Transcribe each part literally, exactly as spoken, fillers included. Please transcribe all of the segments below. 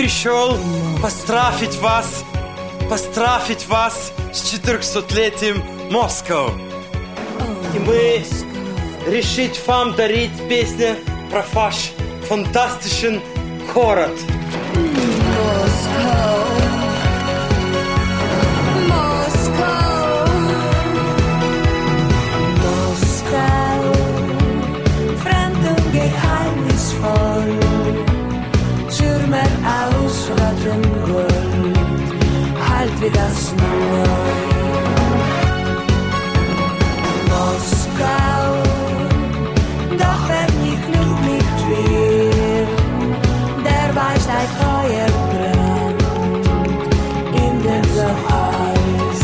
прийшов поздравить вас, поздравить вас с четырехсотлетием Москвы. И мы решить вам дарить песню про ваш фантастичный город. Türmer aus rotem Gold, halt wie das neu. Moskau, doch wenn ich noch nicht will, der weiß, dein Feuer brennt in den Eis.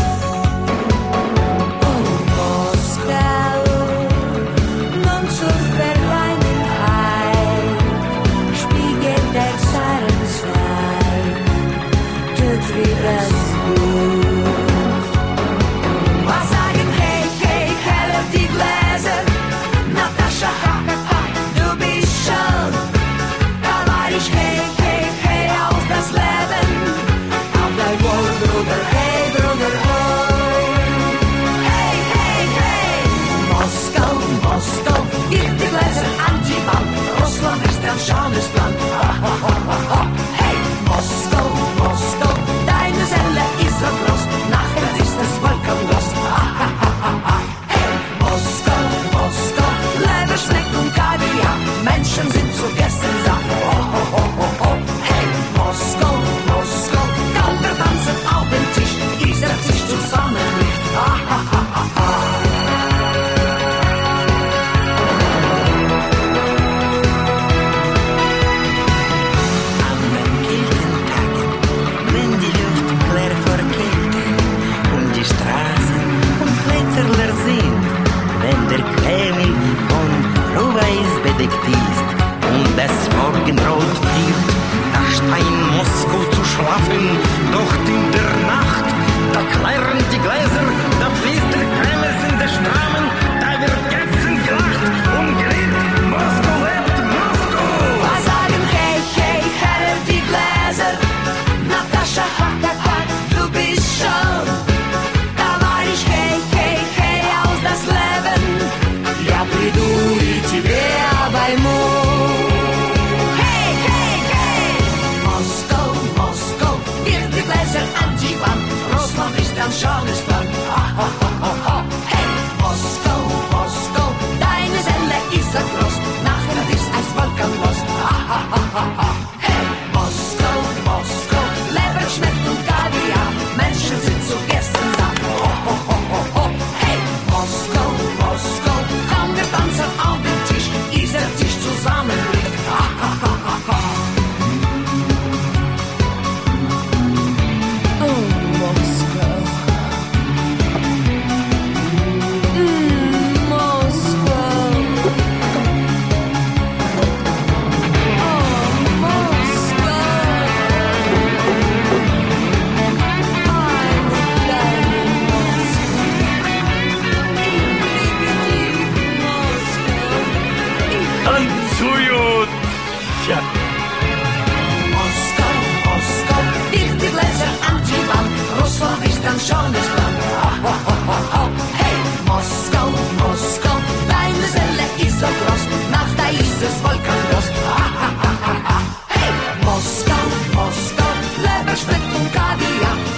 Oh, Moskau, nun zur Vergangenheit, spiegelt der Zarenzeit, tut wieder gut. Was sagen, hey, hey, helle die Gläser, Natascha, ha, ha, du bist schon. Da war ich, hey, hey, hey, auf das Leben, auf dein Wohl, Bruder, hey, Bruder, hoi. Hey, hey, hey, Moskau, Moskau, gib die Gläser an die Wand, Russland ist ein schönes Land, ha, ha, ha, ha, ha. Hey, Moskau, Moskau, deine Seele ist so groß, nachher ist das Wolkenlos, ha, ha, ha, ha, ha. Hey, Moskau, Moskau, Leberschneck und Kaviar, Menschen sind zu Gästen da, ho, ho, ho, ho, ho. Hey, Moskau, Moskau, Kalter tanzen auf dem Tisch, dieser Tisch zusammenbricht, ha, ha, ha, ha, ha. An den kalten Tagen, wenn die Luft klar vor Kälte und die Straßen und Plätze leer sind, wenn der Kreml von Ruhweis bedeckt ist und das Morgenrot fliegt, da stein Moskau zu schlafen, doch in der Nacht, da klirren die Gläser, da fließt der Kreml in der Stramen, da wird Getzen gelacht und grillt, Moskau lebt, Moskau! Was sagen, hey, hey, helle die Gläser, Natascha, ha, ha, ha, du bist schon. Da war ich, hey, hey, hey, aus das Leben, я приду и тебе обойму. Hey, hey, hey, Moskau, Moskau, wirf die Gläser an die Wand, Russland ist ein schönes Land, ha, ha, ha, ha, ha. Hey, Moskau, Moskau, deine Seele ist so groß, nachher ist ein Wolkenlos, ha, ha, ha, ha, ha. Hey, Moskau, Moskau, Leberschneck und Kaviar, Menschen sind zu Gästen da, ho, ho, ho, ho, ho. Hey, Moskau, Moskau, komm, wir tanzen auf den Tisch, dieser Tisch zusammenbricht, ha, ha, ha, ha, ha. Oh, Moskau. Mm, Moskau. Oh, Moskau. Eine kleine Moskau. Ich liebe dich, Moskau. Танцуют! Ja. Moskau, Moskau, wirf die Gläser an die Wand, Russland ist ein schönes Land, ha, ha, ha, ha, ha. Hey, Moskau, Moskau, deine Seele ist so groß, nach da ist es wolkenlos, ha, ha, ha, ha, ha. Hey, Moskau, Moskau, Leberschneck und Kaviar,